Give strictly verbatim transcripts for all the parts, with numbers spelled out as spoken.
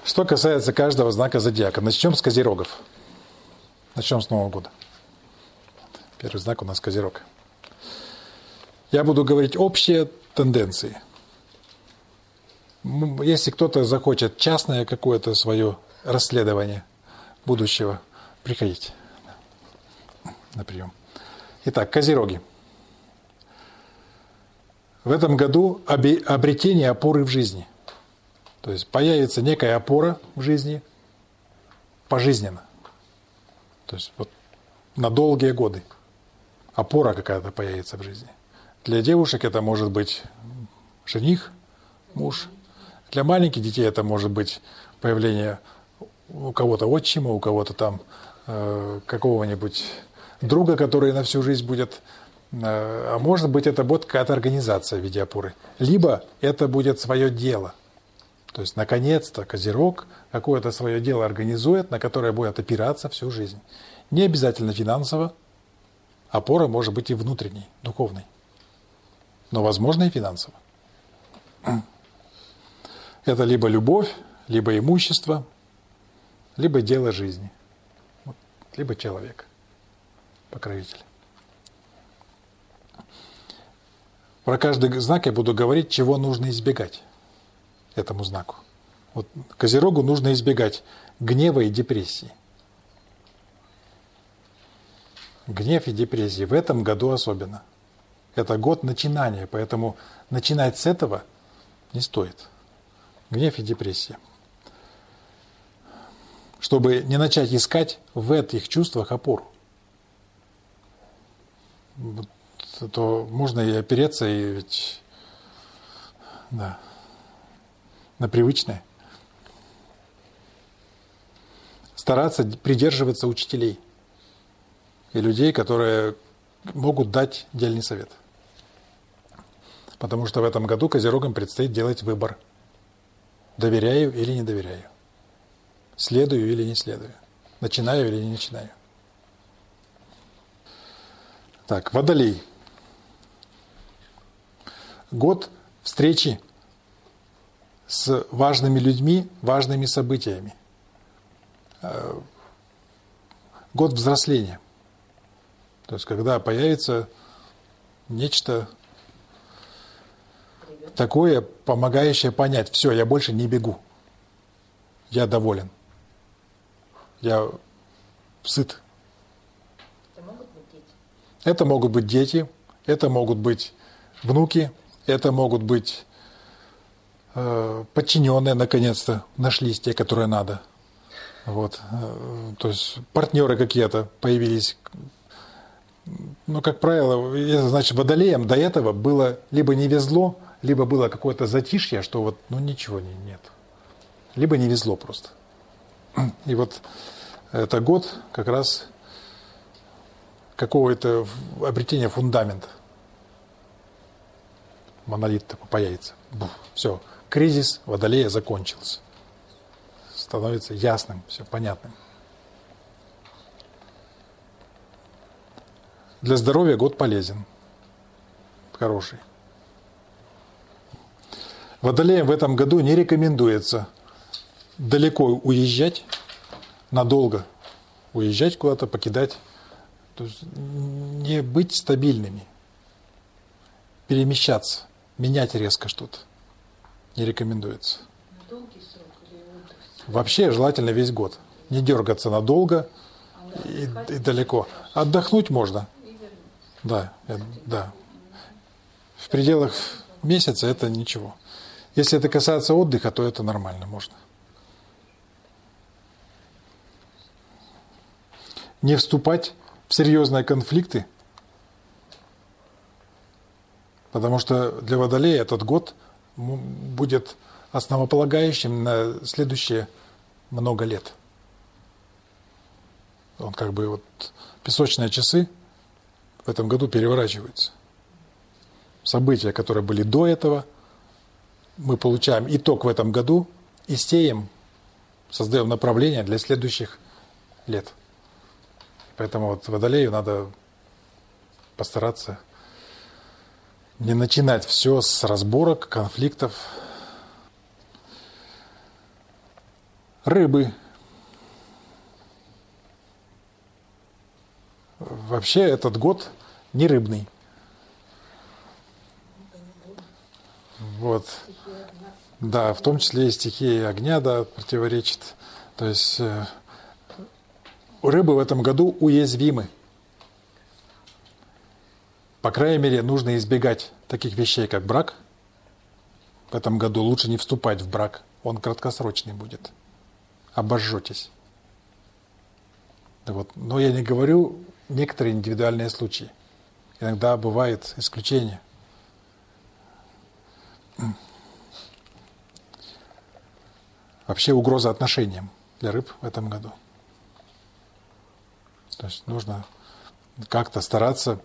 Что касается каждого знака зодиака, начнем с Козерогов. Начнем с Нового года. Первый знак у нас Козерог. Я буду говорить общие тенденции. Если кто-то захочет частное какое-то свое расследование будущего, приходите на прием. Итак, Козероги. В этом году обретение опоры в жизни. То есть появится некая опора в жизни пожизненно. То есть вот на долгие годы опора какая-то появится в жизни. Для девушек это может быть жених, муж. Для маленьких детей это может быть появление у кого-то отчима, у кого-то там э, какого-нибудь друга, который на всю жизнь будет. Э, а может быть, это будет какая-то организация в виде опоры. Либо это будет свое дело. То есть, наконец-то, Козерог какое-то свое дело организует, на которое будет опираться всю жизнь. Не обязательно финансово. Опора может быть и внутренней, духовной. Но, возможно, и финансово. Это либо любовь, либо имущество, либо дело жизни, либо человек, покровитель. Про каждый знак я буду говорить, чего нужно избегать этому знаку. Вот Козерогу нужно избегать гнева и депрессии. Гнев и депрессии в этом году особенно. Это год начинания, поэтому начинать с этого не стоит. Гнев и депрессия. Чтобы не начать искать в этих чувствах опору. То можно и опереться, и ведь, да, на привычное. Стараться придерживаться учителей и людей, которые могут дать дельный совет. Потому что в этом году Козерогам предстоит делать выбор. Доверяю или не доверяю. Следую или не следую. Начинаю или не начинаю. Так, Водолей. Год встречи с важными людьми, важными событиями. Год взросления. То есть, когда появится нечто такое, помогающее понять, все, я больше не бегу. Я доволен. Я сыт. Это могут быть дети? Это могут быть дети, это могут быть внуки, это могут быть э, подчиненные, наконец-то, нашлись те, которые надо. Вот. То есть партнеры какие-то появились. Но, как правило, значит, водолеям до этого было либо не везло, либо было какое-то затишье, что вот, ну, ничего не, нет. Либо не везло просто. И вот это год как раз какого-то обретения фундамента. Монолит такой появится. Бух, все, кризис Водолея закончился. Становится ясным, все понятным. Для здоровья год полезен. Хороший. Водолеям в этом году не рекомендуется далеко уезжать, надолго уезжать куда-то, покидать. То есть не быть стабильными. Перемещаться, менять резко что-то не рекомендуется. На долгий срок или отдых? Вообще желательно весь год. Не дергаться надолго а и, и далеко. Отдохнуть можно. Да, да. В пределах месяца это ничего. Если это касается отдыха, то это нормально, можно. Не вступать в серьезные конфликты, потому что для Водолея этот год будет основополагающим на следующие много лет. Он как бы вот песочные часы в этом году переворачиваются. События, которые были до этого, мы получаем итог в этом году и сеем, создаем направление для следующих лет. Поэтому вот Водолею надо постараться не начинать все с разборок, конфликтов. Рыбы. Вообще этот год не рыбный. Вот. Да, в том числе и стихия огня, да, противоречит. То есть э, рыбы в этом году уязвимы. По крайней мере, нужно избегать таких вещей, как брак. В этом году лучше не вступать в брак. Он краткосрочный будет. Обожжетесь. Вот. Но я не говорю некоторые индивидуальные случаи. Иногда бывает исключение. Вообще угроза отношениям для рыб в этом году. То есть нужно как-то стараться.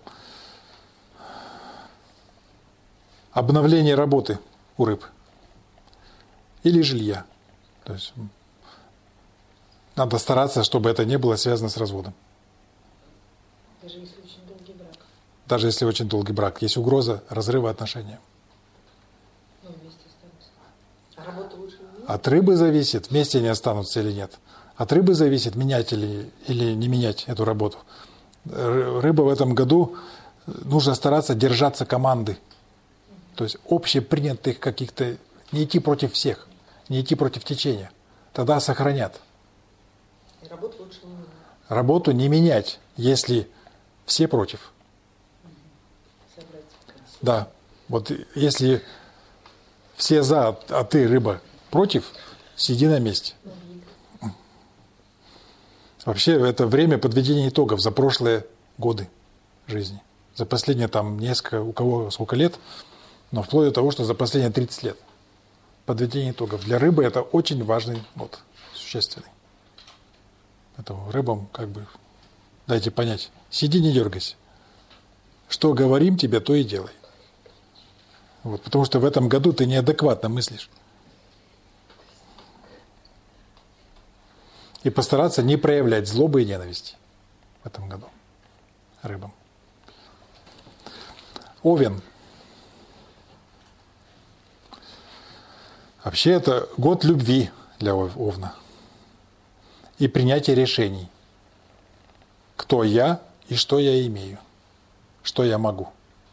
Обновление работы у рыб или жилья. То есть надо стараться, чтобы это не было связано с разводом. Даже если очень долгий брак. Даже если очень долгий брак. Есть угроза разрыва отношений. Ну, вместе останутся. А работа лучше не менять? От рыбы зависит, вместе они останутся или нет. От рыбы зависит, менять или, или не менять эту работу. Рыба в этом году нужно стараться держаться команды. То есть общепринятых каких-то, не идти против всех, не идти против течения. Тогда сохранят. И работу лучше не менять. Работу не менять, если все против. Собрать консенсус. Да. Вот если все за, а ты, рыба, против, сиди на месте. Вообще это время подведения итогов за прошлые годы жизни. За последние там несколько, у кого сколько лет, но вплоть до того, что за последние тридцать лет. Подведение итогов. Для рыбы это очень важный год, существенный. Поэтому рыбам как бы дайте понять, сиди, не дергайся. Что говорим тебе, то и делай. Вот, потому что в этом году ты неадекватно мыслишь. И постараться не проявлять злобы и ненависти в этом году рыбам. Овен. Вообще это год любви для Овна. И принятия решений. Кто я и что я имею. Что я могу.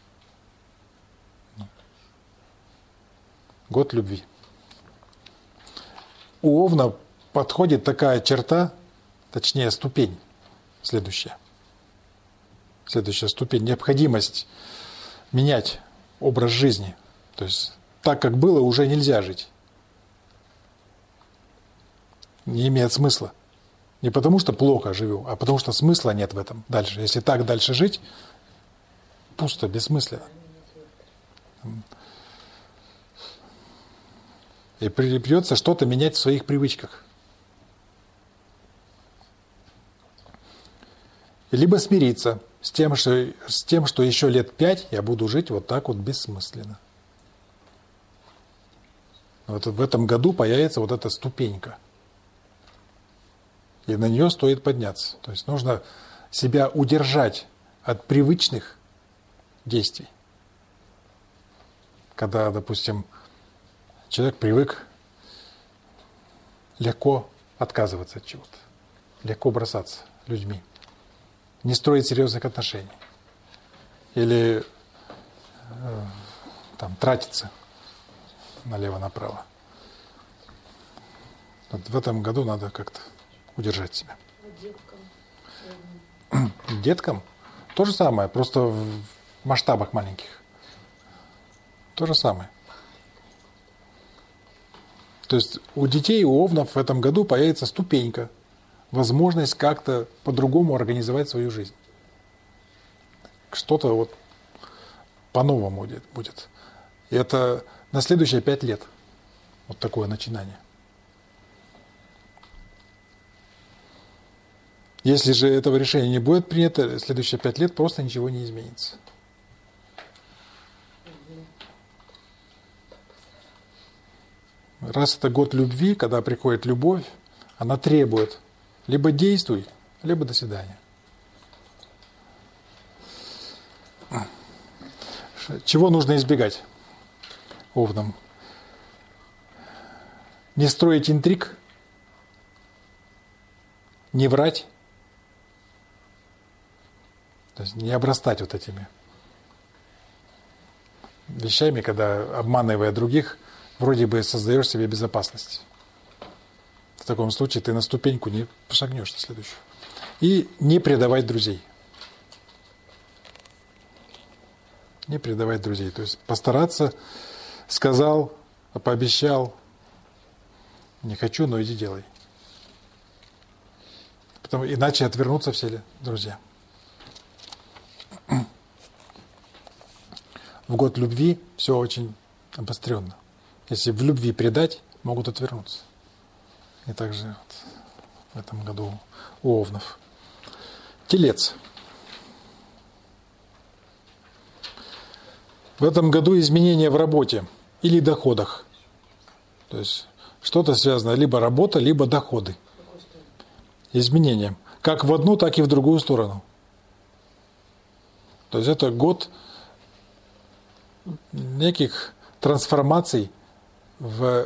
Год любви. У Овна подходит такая черта, точнее ступень, следующая. Следующая ступень. Необходимость менять образ жизни. То есть так, как было, уже нельзя жить. Не имеет смысла. Не потому, что плохо живу, а потому, что смысла нет в этом дальше. Если так дальше жить, пусто, бессмысленно. И придется что-то менять в своих привычках. Либо смириться с тем, что, с тем, что еще лет пять я буду жить вот так вот бессмысленно. Вот в этом году появится вот эта ступенька. И на нее стоит подняться. То есть нужно себя удержать от привычных действий. Когда, допустим, человек привык легко отказываться от чего-то, легко бросаться людьми, не строить серьезных отношений или э, там тратиться налево-направо. Вот в этом году надо как-то удержать себя. А деткам? Деткам то же самое, просто в масштабах маленьких. То же самое. То есть у детей, у овнов в этом году появится ступенька, возможность как-то по-другому организовать свою жизнь. Что-то вот по-новому будет. И это на следующие пять лет. Вот такое начинание. Если же этого решения не будет принято, следующие пять лет просто ничего не изменится. Раз это год любви, когда приходит любовь, она требует либо действуй, либо до свидания. Чего нужно избегать овнам? Не строить интриг не врать, то есть не обрастать вот этими вещами, когда, обманывая других, вроде бы создаешь себе безопасность. В таком случае ты на ступеньку не шагнешь на следующую. И не предавать друзей. Не предавать друзей. То есть постараться, сказал, пообещал, не хочу, но иди делай. Потому, иначе отвернутся все друзья. В год любви все очень обостренно. Если в любви предать, могут отвернуться. И также вот в этом году у овнов. Телец. В этом году изменения в работе или доходах. То есть что-то связано, либо работа, либо доходы. Изменения. Как в одну, так и в другую сторону. То есть это год неких трансформаций в,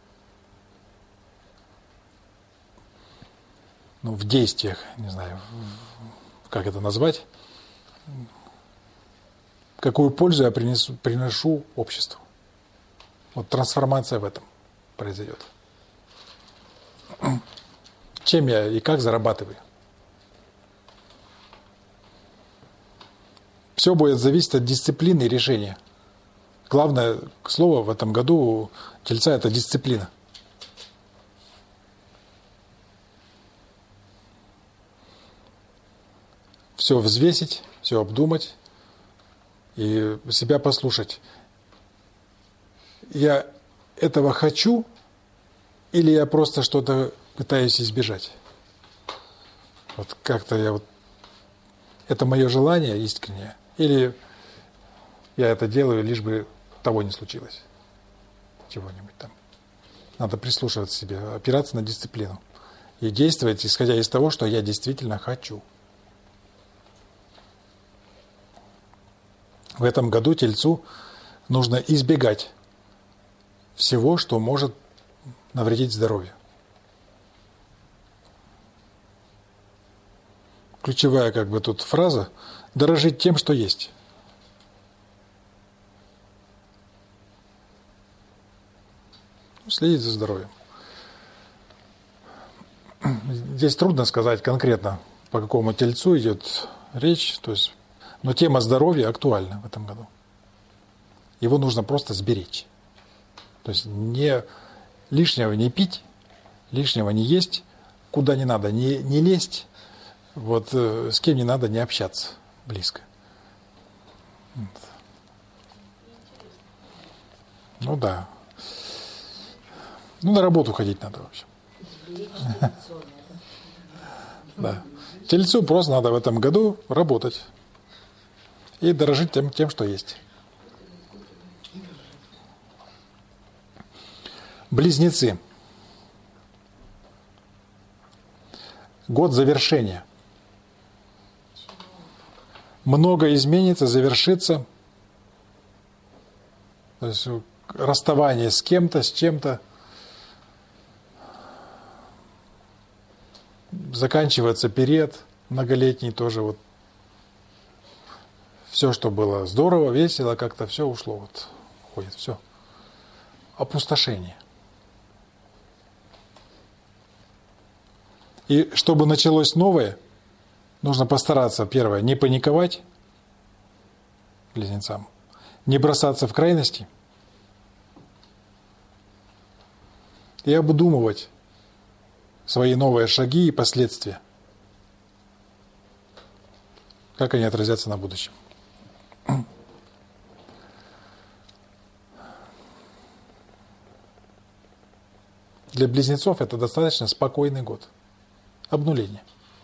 ну, в действиях, не знаю, как это назвать, какую пользу я принесу, приношу обществу. Вот трансформация в этом произойдет. Чем я и как зарабатываю. Все будет зависеть от дисциплины и решения. Главное слово в этом году у Тельца – это дисциплина. Все взвесить, все обдумать и себя послушать. Я этого хочу или я просто что-то пытаюсь избежать? Вот как-то я вот... Это мое желание искреннее? Или я это делаю, лишь бы того не случилось? Чего-нибудь там. Надо прислушиваться к себе, опираться на дисциплину. И действовать, исходя из того, что я действительно хочу. В этом году Тельцу нужно избегать всего, что может навредить здоровью. Ключевая как бы тут фраза – дорожить тем, что есть. Следить за здоровьем. Здесь трудно сказать конкретно, по какому Тельцу идет речь, то есть, но тема здоровья актуальна в этом году. Его нужно просто сберечь. То есть не, лишнего не пить, лишнего не есть, куда не надо не, не лезть, вот э, с кем не надо не общаться близко. Вот. Ну да. Ну, на работу ходить надо вообще. Да. Тельцу просто надо в этом году работать и дорожить тем, тем, что есть. Близнецы. Год завершения. Много изменится, завершится. То есть расставание с кем-то, с чем-то. Заканчивается период многолетний тоже. Вот. Все, что было здорово, весело, как-то все ушло. Вот, уходит, все. Опустошение. И чтобы началось новое, нужно постараться, первое, не паниковать близнецам, не бросаться в крайности и обдумывать свои новые шаги и последствия, как они отразятся на будущем. Для близнецов это достаточно спокойный год. Обнуление.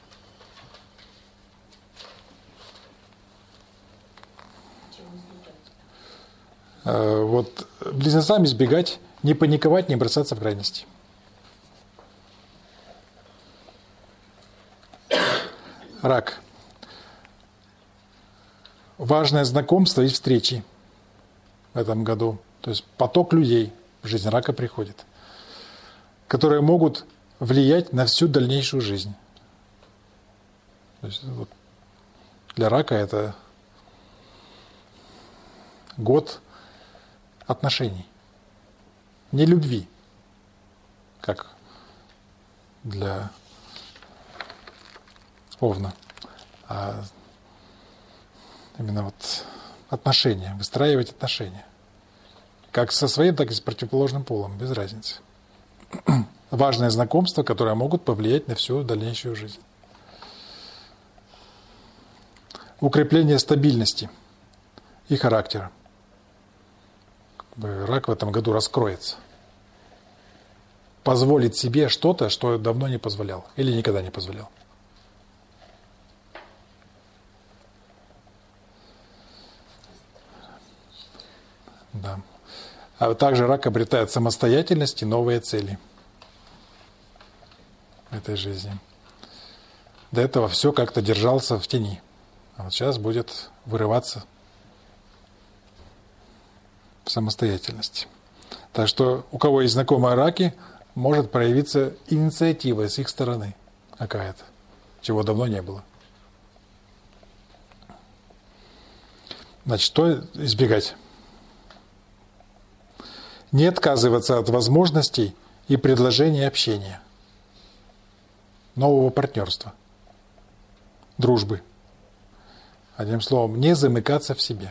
Вот близнецам избегать, не паниковать, не бросаться в крайности. Рак. Важное знакомство и встречи в этом году. То есть поток людей в жизнь рака приходит, которые могут влиять на всю дальнейшую жизнь. То есть, вот, для рака это год отношений, не любви, как для Овна, а именно вот отношения, выстраивать отношения. Как со своим, так и с противоположным полом, без разницы. Важное знакомство, которые могут повлиять на всю дальнейшую жизнь. Укрепление стабильности и характера. Рак в этом году раскроется. Позволит себе что-то, что давно не позволял или никогда не позволял. Да. А также рак обретает самостоятельность и новые цели в этой жизни. До этого все как-то держался в тени. А вот сейчас будет вырываться в самостоятельности. Так что у кого есть знакомые раки, может проявиться инициатива с их стороны какая-то, чего давно не было. Значит, что избегать? Не отказываться от возможностей и предложений общения, нового партнерства, дружбы. Одним словом, не замыкаться в себе.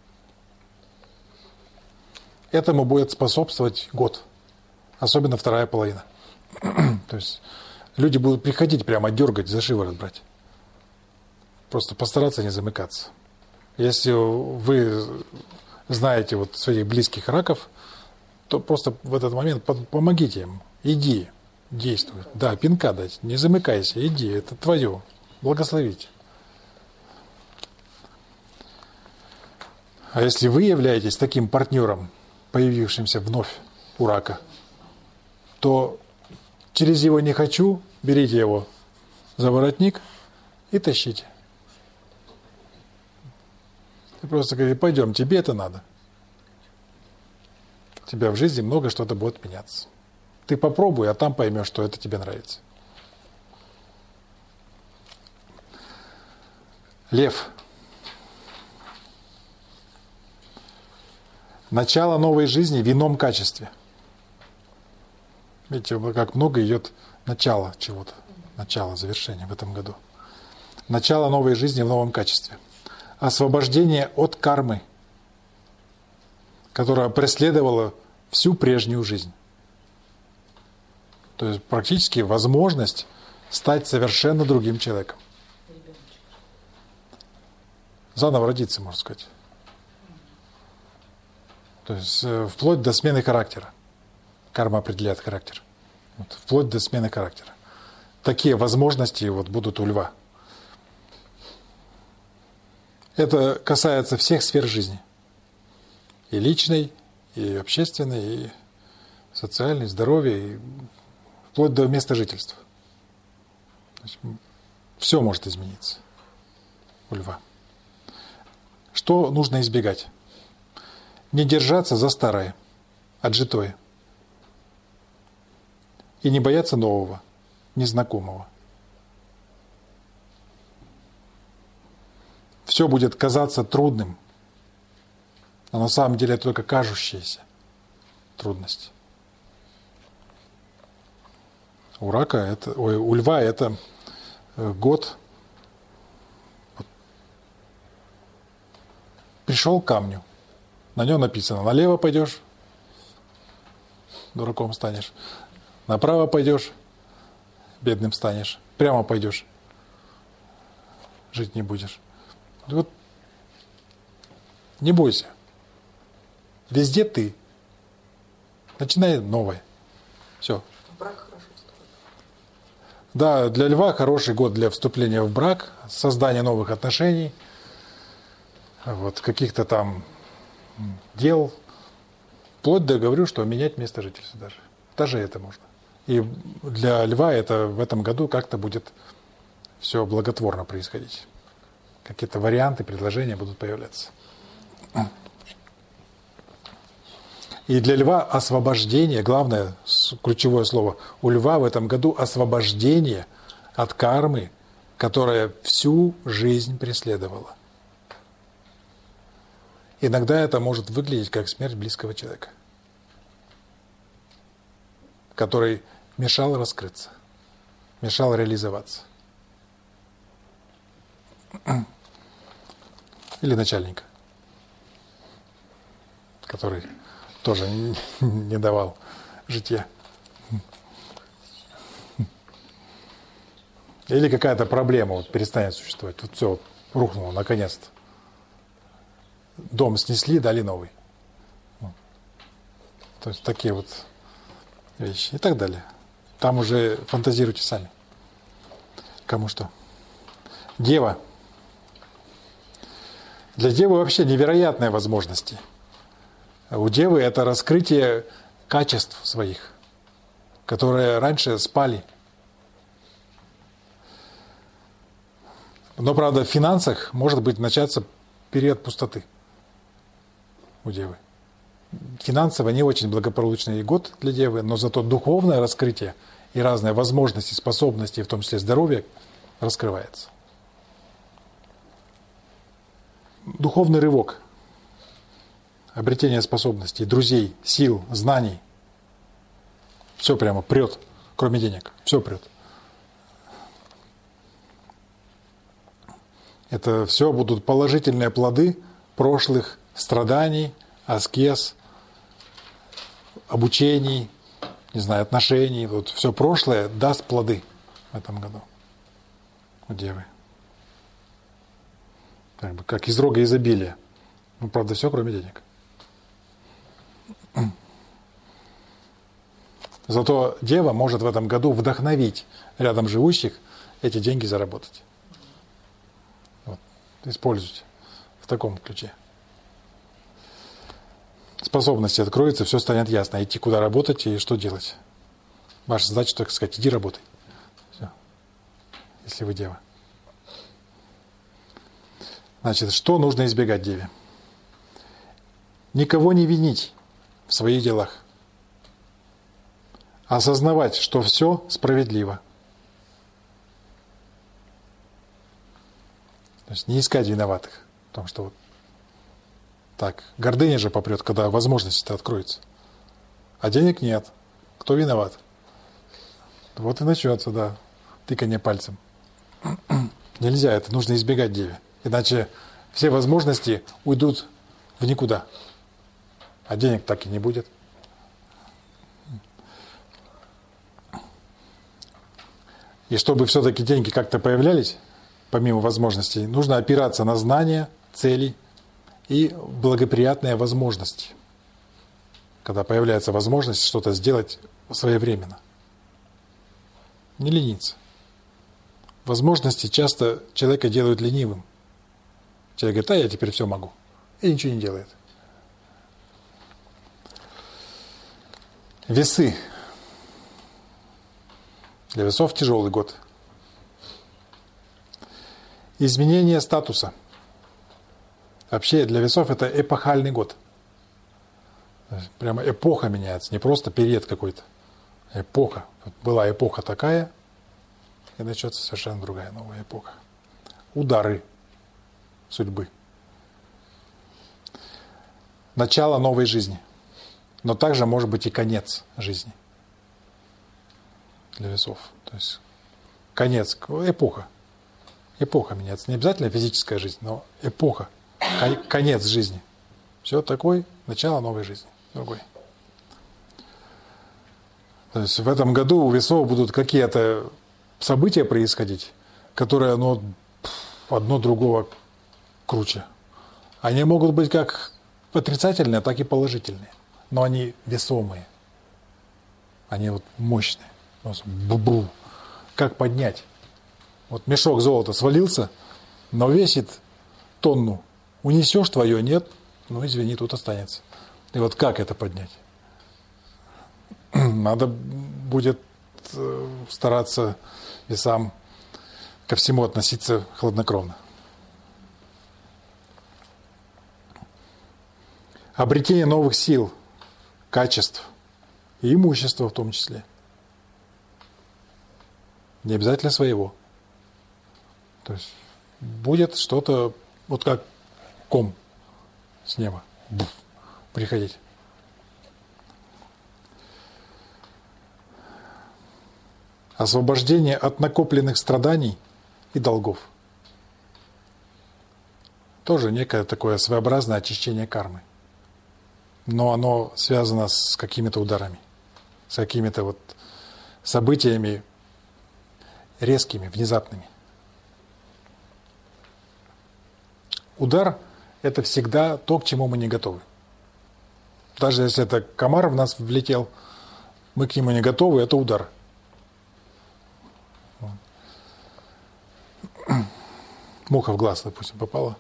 Этому будет способствовать год, особенно вторая половина. То есть люди будут приходить прямо дергать, за шиворот брать. Просто постараться не замыкаться. Если вы знаете вот своих близких раков, то просто в этот момент помогите им. Иди, действуй. Да, пинка дать, не замыкайся, иди, это твое. Благословите. А если вы являетесь таким партнером, появившимся вновь у рака, то через его «не хочу» берите его за воротник и тащите. И просто говорите: пойдем, тебе это надо. У тебя в жизни много что-то будет меняться. Ты попробуй, а там поймешь, что это тебе нравится. Лев. Начало новой жизни в ином качестве. Видите, как много идет начала чего-то, начало, завершения в этом году. Начало новой жизни в новом качестве. Освобождение от кармы, которая преследовала всю прежнюю жизнь. То есть практически возможность стать совершенно другим человеком. Заново родиться, можно сказать. То есть вплоть до смены характера. Карма определяет характер. Вот, вплоть до смены характера. Такие возможности вот будут у льва. Это касается всех сфер жизни. И личной, и общественной, и социальной, здоровья, и вплоть до места жительства. То есть все может измениться у льва. Что нужно избегать? Не держаться за старое, отжитое. И не бояться нового, незнакомого. Все будет казаться трудным, но на самом деле это только кажущаяся трудность. У рака это, ой, у льва это год. Пришел к камню, на нем написано: налево пойдешь, дураком станешь, направо пойдешь, бедным станешь, прямо пойдешь, жить не будешь. Вот не бойся. Везде ты. Начинай новое. Все. Брак хорошо строит. Да, для льва хороший год для вступления в брак, создания новых отношений, вот каких-то там дел. Вплоть до, говорю, что менять место жительства даже. Даже это можно. И для льва это в этом году как-то будет все благотворно происходить. Какие-то варианты, предложения будут появляться. И для льва освобождение, главное, ключевое слово, у льва в этом году освобождение от кармы, которая всю жизнь преследовала. Иногда это может выглядеть как смерть близкого человека, который мешал раскрыться, мешал реализоваться. Или начальника, который тоже не давал житья. Или какая-то проблема вот перестанет существовать. Тут все рухнуло наконец-то. Дом снесли, дали новый. То есть такие вот вещи и так далее. Там уже фантазируйте сами. Кому что. Дева. Для девы вообще невероятные возможности. У девы это раскрытие качеств своих, которые раньше спали. Но, правда, в финансах может быть начаться период пустоты у девы. Финансово не очень благополучный год для девы, но зато духовное раскрытие и разные возможности, способности, в том числе здоровье, раскрывается. Духовный рывок, обретение способностей, друзей, сил, знаний. Все прямо прет, кроме денег. Все прет. Это все будут положительные плоды прошлых страданий, аскез, обучений, не знаю, отношений. Вот все прошлое даст плоды в этом году у девы. Как бы как из рога изобилия. Ну, правда, все, кроме денег. Зато дева может в этом году вдохновить рядом живущих эти деньги заработать. Вот. Используйте в таком ключе. Способности откроются, все станет ясно. Идти куда работать и что делать. Ваша задача, так сказать, иди работай. Все. Если вы дева. Значит, что нужно избегать деве? Никого не винить в своих делах. Осознавать, что все справедливо. То есть не искать виноватых. Потому что вот так, гордыня же попрет, когда возможность-то откроется. А денег нет. Кто виноват? Вот и начнется, да, тыканье пальцем. Нельзя, это нужно избегать деве. Иначе все возможности уйдут в никуда. А денег так и не будет. И чтобы все-таки деньги как-то появлялись, помимо возможностей, нужно опираться на знания, цели и благоприятные возможности. Когда появляется возможность что-то сделать своевременно. Не лениться. Возможности часто человека делают ленивым. Человек говорит, а я теперь все могу. И ничего не делает. Весы. Для весов тяжелый год. Изменение статуса. Вообще для весов это эпохальный год. Прямо эпоха меняется, не просто период какой-то. Эпоха. Вот была эпоха такая, и начнется совершенно другая новая эпоха. Удары судьбы. Начало новой жизни. Но также может быть и конец жизни. Для весов. То есть конец, эпоха. Эпоха меняется. Не обязательно физическая жизнь, но эпоха. Конец жизни. Все такое, начало новой жизни. Другой. То есть в этом году у весов будут какие-то события происходить, которые ну, одно другого круче. Они могут быть как отрицательные, так и положительные. Но они весомые. Они вот мощные. Бу-бу. Как поднять? Вот мешок золота свалился, но весит тонну. Унесешь твое, нет, ну извини, тут останется. И вот как это поднять? Надо будет стараться весам ко всему относиться хладнокровно. Обретение новых сил, качеств и имущества в том числе. Не обязательно своего. То есть будет что-то, вот как ком с неба буф, приходить. Освобождение от накопленных страданий и долгов. Тоже некое такое своеобразное очищение кармы. Но оно связано с какими-то ударами, с какими-то вот событиями резкими, внезапными. Удар – это всегда то, к чему мы не готовы. Даже если это комар в нас влетел, мы к нему не готовы, это удар. Муха в глаз, допустим, попала.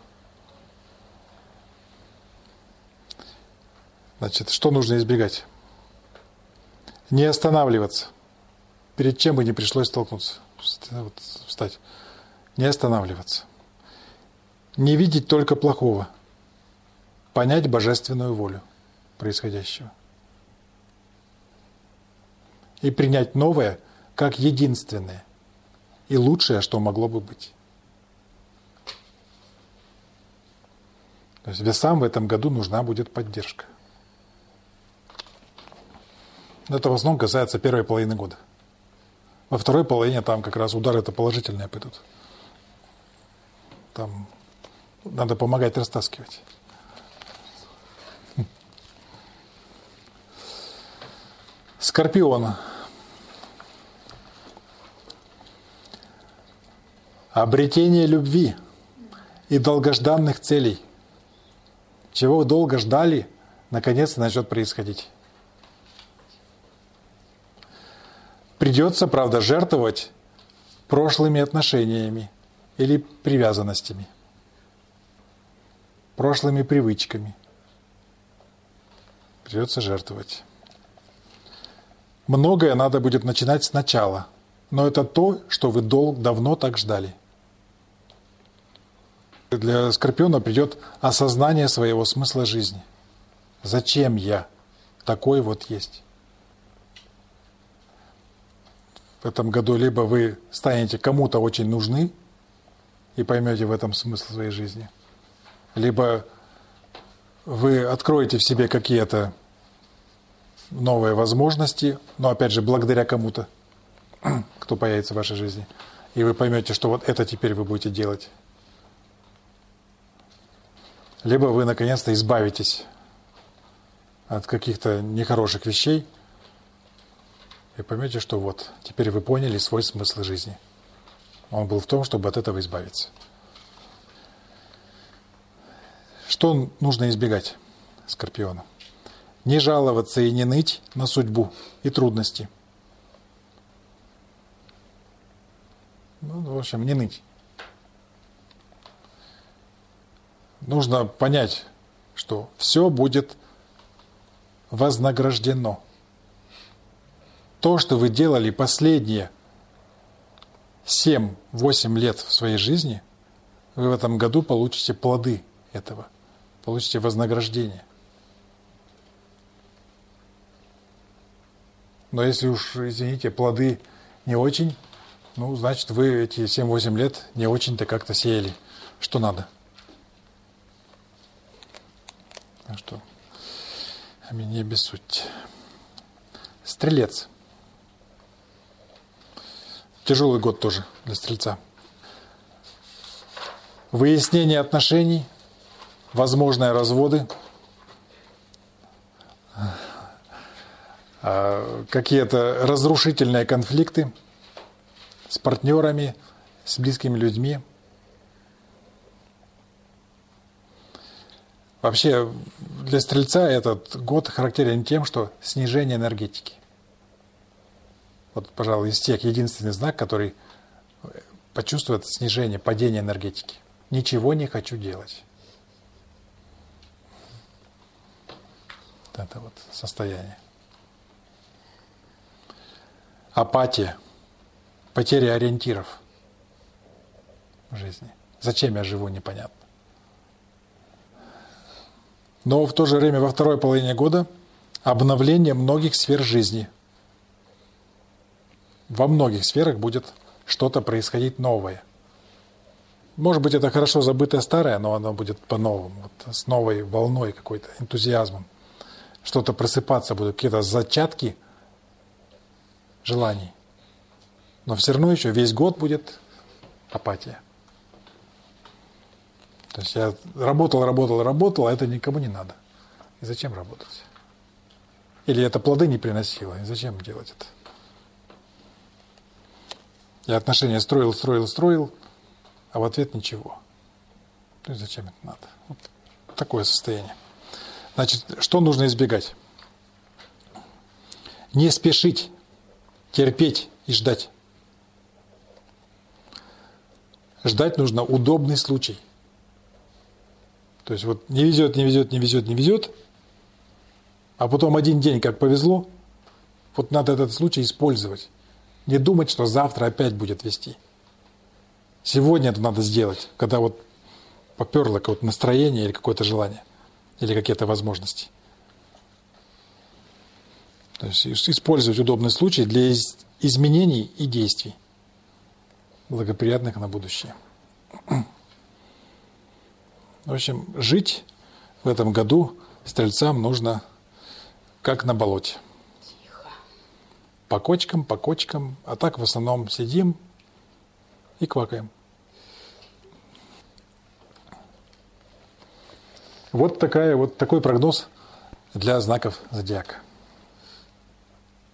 Значит, что нужно избегать? Не останавливаться. Перед чем бы не пришлось столкнуться. Вот, встать. Не останавливаться. Не видеть только плохого. Понять божественную волю происходящего. И принять новое как единственное и лучшее, что могло бы быть. То есть весам в этом году нужна будет поддержка. Это в основном касается первой половины года. Во второй половине там как раз удары-то положительные пойдут. Там надо помогать растаскивать. Скорпион. Обретение любви и долгожданных целей. Чего вы долго ждали, наконец-то начнет происходить. Придется, правда, жертвовать прошлыми отношениями или привязанностями, прошлыми привычками. Придется жертвовать. Многое надо будет начинать сначала, но это то, что вы дол- давно так ждали. Для Скорпиона придет осознание своего смысла жизни. Зачем я такой вот есть? В этом году либо вы станете кому-то очень нужны и поймете в этом смысл своей жизни, либо вы откроете в себе какие-то новые возможности, но опять же благодаря кому-то, кто появится в вашей жизни, и вы поймете, что вот это теперь вы будете делать. Либо вы наконец-то избавитесь от каких-то нехороших вещей и поймете, что вот, теперь вы поняли свой смысл жизни. Он был в том, чтобы от этого избавиться. Что нужно избегать Скорпиону? Не жаловаться и не ныть на судьбу и трудности. Ну, в общем, не ныть. Нужно понять, что все будет вознаграждено. То, что вы делали последние семь-восемь лет в своей жизни, вы в этом году получите плоды этого, получите вознаграждение. Но если уж, извините, плоды не очень, ну, значит, вы эти семь-восемь лет не очень-то как-то сеяли, что надо. Так что, аминь, не обессудьте. Стрелец. Тяжелый год тоже для стрельца. Выяснение отношений, возможные разводы, какие-то разрушительные конфликты с партнерами, с близкими людьми. Вообще для стрельца этот год характерен тем, что снижение энергетики. Вот, пожалуй, из тех единственный знак, который почувствует снижение, падение энергетики. Ничего не хочу делать. Это вот состояние. Апатия, потеря ориентиров в жизни. Зачем я живу, непонятно. Но в то же время во второй половине года обновление многих сфер жизни. Во многих сферах будет что-то происходить новое. может быть, это хорошо забытое старое, но оно будет по-новому, вот, с новой волной какой-то, энтузиазмом. Что-то просыпаться будут, какие-то зачатки желаний. Но все равно еще весь год будет апатия. То есть я работал, работал, работал, а это никому не надо. И зачем работать? Или это плоды не приносило, и зачем делать это? Я отношения строил, строил, строил, а в ответ ничего. То есть зачем это надо? Вот такое состояние. Значит, что нужно избегать? Не спешить, терпеть и ждать. Ждать нужно удобный случай. То есть вот не везет, не везет, не везет, не везет, а потом один день как повезло, вот надо этот случай использовать. Не думать, что завтра опять будет вести. Сегодня это надо сделать, когда вот поперло какое-то настроение или какое-то желание, или какие-то возможности. То есть использовать удобный случай для изменений и действий, благоприятных на будущее. В общем, жить в этом году стрельцам нужно как на болоте. Тихо. По кочкам, по кочкам, а так в основном сидим и квакаем. Вот такая, вот такой прогноз для знаков зодиака.